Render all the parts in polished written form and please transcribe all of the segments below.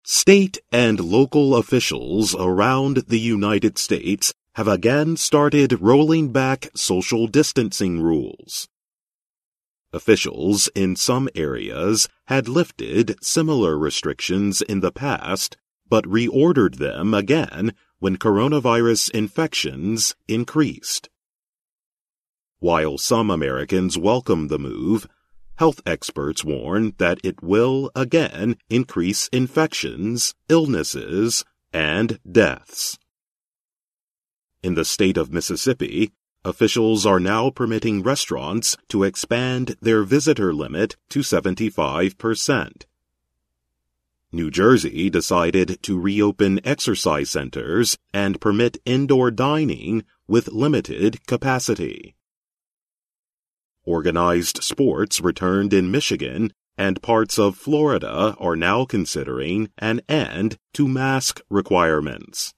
State and local officials around the United States have again started rolling back social distancing rules. Officials in some areas had lifted similar restrictions in the past, but reordered them again when coronavirus infections increased. While some Americans welcome the move, health experts warn that it will again increase infections, illnesses, and deaths. In the state of Mississippi, officials are now permitting restaurants to expand their visitor limit to 75%. New Jersey decided to reopen exercise centers and permit indoor dining with limited capacity. Organized sports returned in Michigan, and parts of Florida are now considering an end to mask requirements.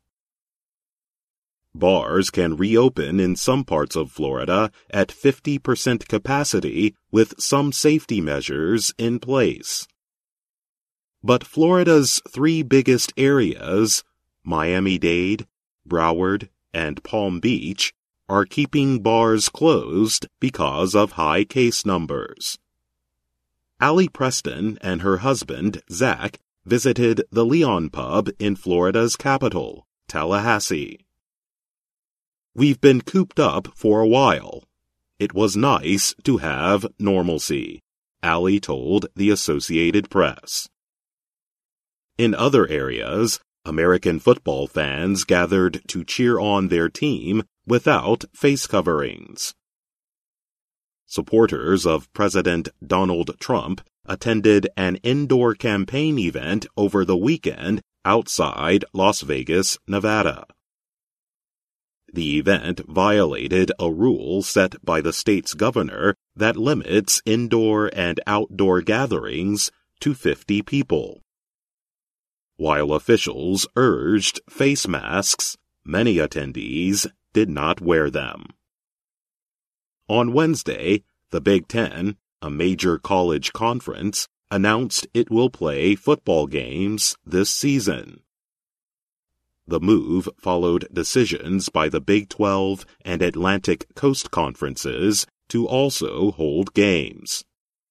Bars can reopen in some parts of Florida at 50% capacity with some safety measures in place. But Florida's three biggest areas, Miami-Dade, Broward, and Palm Beach, are keeping bars closed because of high case numbers. Allie Preston and her husband, Zach, visited the Leon Pub in Florida's capital, Tallahassee. "We've been cooped up for a while. It was nice to have normalcy," Allie told the Associated Press. In other areas, American football fans gathered to cheer on their team without face coverings. Supporters of President Donald Trump attended an indoor campaign event over the weekend outside Las Vegas, Nevada. The event violated a rule set by the state's governor that limits indoor and outdoor gatherings to 50 people. While officials urged face masks, many attendees did not wear them. On Wednesday, the Big Ten, a major college conference, announced it will play football games this season. The move followed decisions by the Big 12 and Atlantic Coast Conferences to also hold games.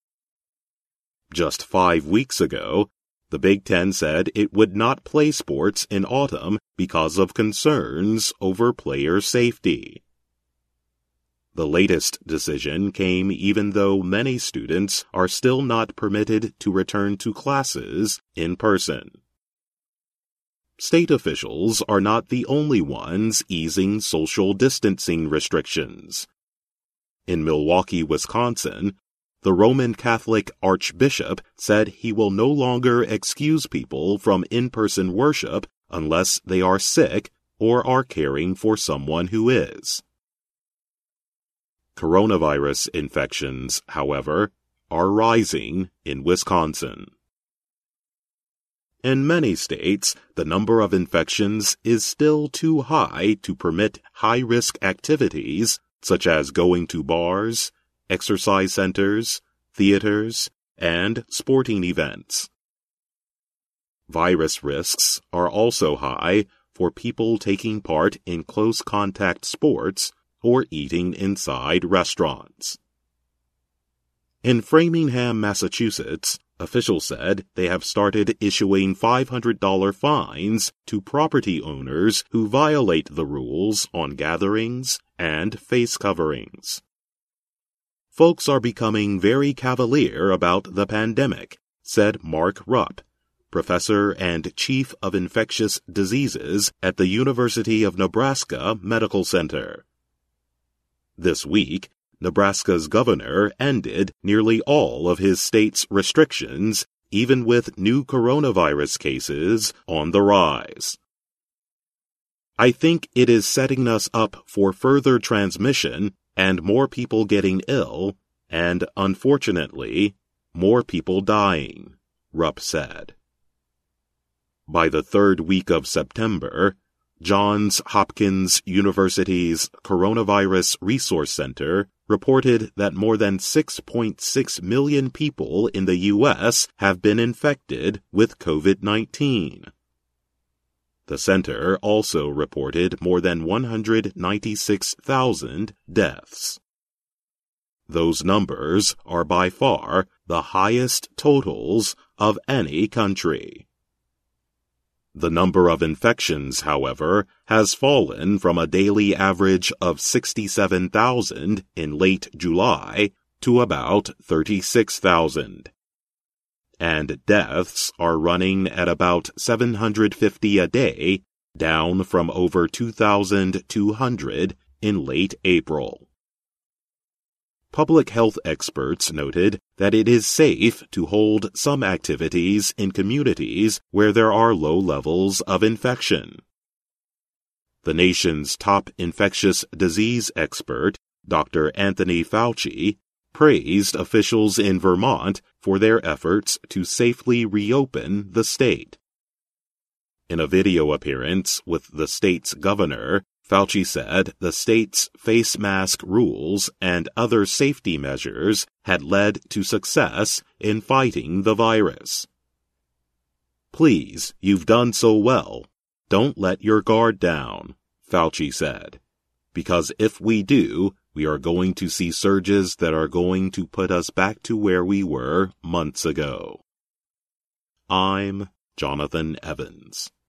Just 5 weeks ago, the Big Ten said it would not play sports in autumn because of concerns over player safety. The latest decision came even though many students are still not permitted to return to classes in person. State officials are not the only ones easing social distancing restrictions. In Milwaukee, Wisconsin, the Roman Catholic Archbishop said he will no longer excuse people from in-person worship unless they are sick or are caring for someone who is. Coronavirus infections, however, are rising in Wisconsin. In many states, the number of infections is still too high to permit high-risk activities such as going to bars, exercise centers, theaters, and sporting events. Virus risks are also high for people taking part in close-contact sports or eating inside restaurants. In Framingham, Massachusetts, officials said they have started issuing $500 fines to property owners who violate the rules on gatherings and face coverings. Folks are becoming very cavalier about the pandemic, said Mark Rupp, professor and chief of infectious diseases at the University of Nebraska Medical Center. This week, Nebraska's governor ended nearly all of his state's restrictions, even with new coronavirus cases on the rise. "I think it is setting us up for further transmission and more people getting ill, and, unfortunately, more people dying," Rupp said. By the third week of September, Johns Hopkins University's Coronavirus Resource Center reported that more than 6.6 million people in the U.S. have been infected with COVID-19. The center also reported more than 196,000 deaths. Those numbers are by far the highest totals of any country. The number of infections, however, has fallen from a daily average of 67,000 in late July to about 36,000. And deaths are running at about 750 a day, down from over 2,200 in late April. Public health experts noted that it is safe to hold some activities in communities where there are low levels of infection. The nation's top infectious disease expert, Dr. Anthony Fauci, praised officials in Vermont for their efforts to safely reopen the state. In a video appearance with the state's governor, Fauci said the state's face mask rules and other safety measures had led to success in fighting the virus. "Please, you've done so well. Don't let your guard down," Fauci said. "Because if we do, we are going to see surges that are going to put us back to where we were months ago." I'm Jonathan Evans.